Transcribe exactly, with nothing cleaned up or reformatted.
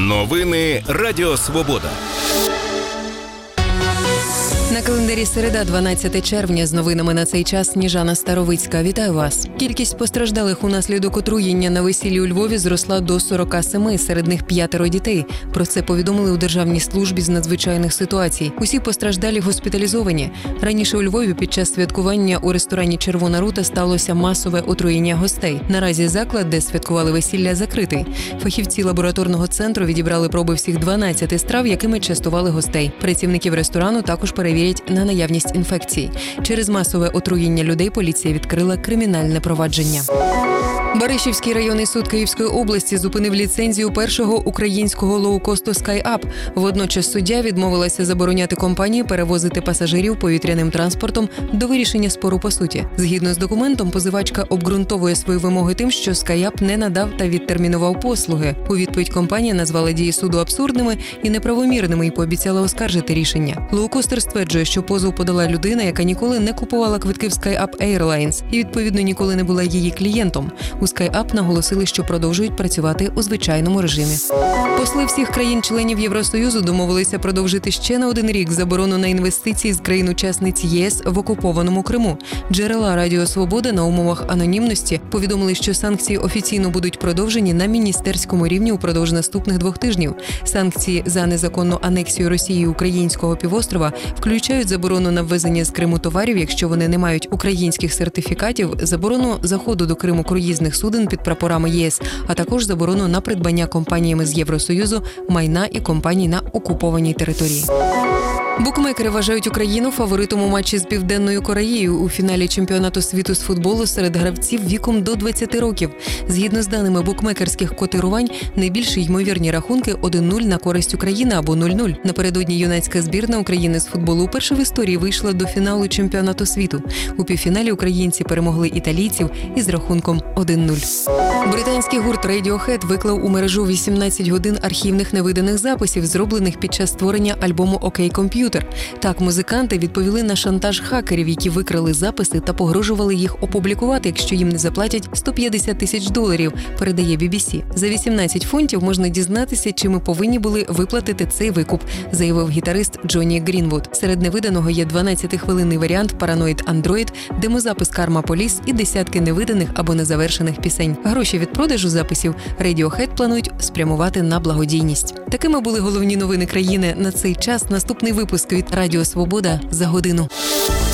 Новини Радіо Свобода. На календарі середа, дванадцяте червня, з новинами на цей час Сніжана Старовицька. Вітаю вас. Кількість постраждалих унаслідок отруєння на весіллі у Львові зросла до сорока семи, серед них п'ятеро дітей. Про це повідомили у Державній службі з надзвичайних ситуацій. Усі постраждалі госпіталізовані. Раніше у Львові під час святкування у ресторані «Червона рута» сталося масове отруєння гостей. Наразі заклад, де святкували весілля, закритий. Фахівці лабораторного центру відібрали проби всіх дванадцяти страв, якими частували гостей. Працівників ресторану також перевірять на наявність інфекції. Через масове отруєння людей поліція відкрила кримінальне провадження. Баришівський районний суд Київської області зупинив ліцензію першого українського лоукосту SkyUp. Водночас суддя відмовилася забороняти компанії перевозити пасажирів повітряним транспортом до вирішення спору по суті. Згідно з документом, позивачка обґрунтовує свої вимоги тим, що SkyUp не надав та відтермінував послуги. У відповідь компанія назвала дії суду абсурдними і неправомірними і пообіцяла оскаржити рішення. Лоукостер стверджує, що позов подала людина, яка ніколи не купувала квитки в SkyUp Airlines і, відповідно, ніколи не була її клієнтом. У SkyUp наголосили, що продовжують працювати у звичайному режимі. Посли всіх країн-членів Євросоюзу домовилися продовжити ще на один рік заборону на інвестиції з країн-учасниць ЄС в окупованому Криму. Джерела Радіо Свобода на умовах анонімності повідомили, що санкції офіційно будуть продовжені на міністерському рівні упродовж наступних двох тижнів. Санкції за незаконну анексію Росії українського півострова включають заборону на ввезення з Криму товарів, якщо вони не мають українських сертифікатів, заборону заходу до Криму круїзних суден під прапорами ЄС, а також заборону на придбання компаніями з Євросоюзу майна і компаній на окупованій території. Букмекери вважають Україну фаворитом у матчі з Південною Кореєю у фіналі чемпіонату світу з футболу серед гравців віком до двадцяти років. Згідно з даними букмекерських котирувань, найбільш ймовірні рахунки один нуль на користь України або нуль нуль. Напередодні юнацька збірна України з футболу вперше в історії вийшла до фіналу чемпіонату світу. У півфіналі українці перемогли італійців із рахунком один нуль. Британський гурт Radiohead виклав у мережу вісімнадцять годин архівних невиданих записів, зроблених під час створення альбому «Окей, комп'ютер». Так, музиканти відповіли на шантаж хакерів, які викрали записи та погрожували їх опублікувати, якщо їм не заплатять сто п'ятдесят тисяч доларів, передає бі бі сі. За вісімнадцять фунтів можна дізнатися, чи ми повинні були виплатити цей викуп, заявив гітарист Джонні Грінвуд. Серед невиданого є дванадцятихвилинний варіант «Paranoid Android», демозапис «Karma Police» і десятки невиданих або незавершених пісень. Гроші від продажу записів Radiohead планують спрямувати на благодійність. Такими були головні новини країни на цей час. Наступний випуск від Радіо Свобода за годину.